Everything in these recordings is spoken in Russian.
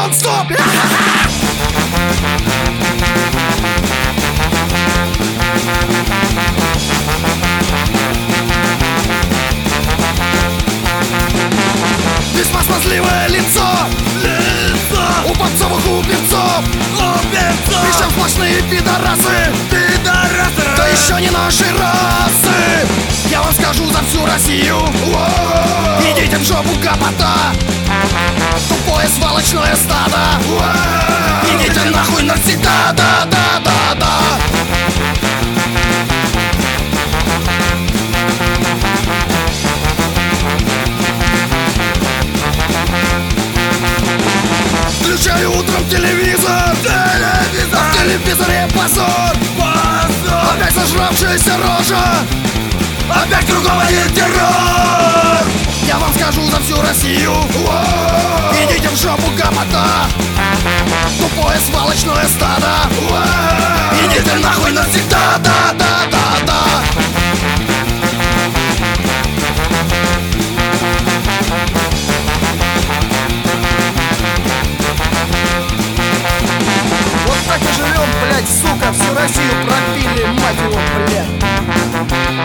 нон-стоп. Весьма смазливое лицо у попсовых упевцов. Причем сплошные пидорасы, да еще не нашей расы. Я вам скажу за всю Россию: идите в жопу, гопота, тупое сволочное стадо. Идите нахуй навсегда, да-да-да-да. Включаю утром телевизор, а в телевизоре позор. Опять сожравшаяся рожа, опять кругом один террор. Я вам скажу за всю Россию: идите в жопу, гопота, тупое сволочное стадо. Идите нахуй навсегда, да-да-да-да. Вот так и живем, блядь, сука, всю Россию пропили, мать его, блядь.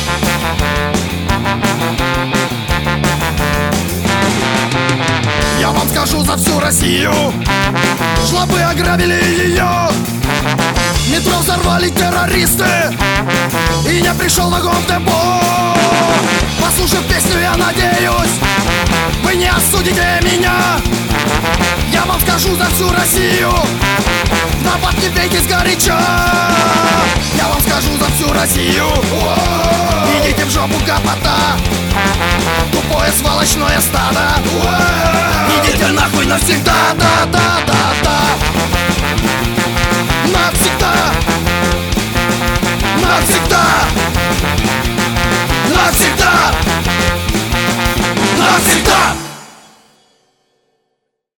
Я вам скажу за всю Россию: жлобы ограбили ее, метро взорвали террористы, и не пришел вагон в депо. Послушав песню, я надеюсь, вы не осудите меня. Я вам скажу за всю Россию: напад не пейте сгоряча. Я вам скажу за всю Россию: идите в жопу, гопота, тупое сволочное стадо. Идите нахуй навсегда, да-да-да-да.